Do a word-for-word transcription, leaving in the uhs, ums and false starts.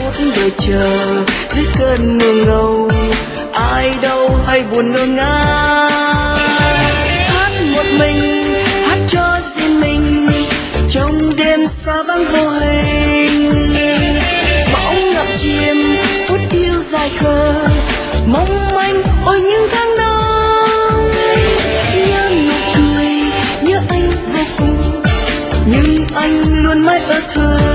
suốt đời chờ dưới cơn mưa ngâu, ai đâu hay buồn ngơ ngác. Hát một mình, hát cho riêng mình trong đêm xa vắng vô hình, bỗng ngập chìm phút yêu dài khờ mong manh. Ôi những tháng năm nhớ nụ cười, nhớ anh vô cùng, nhưng anh luôn mãi ở thơ.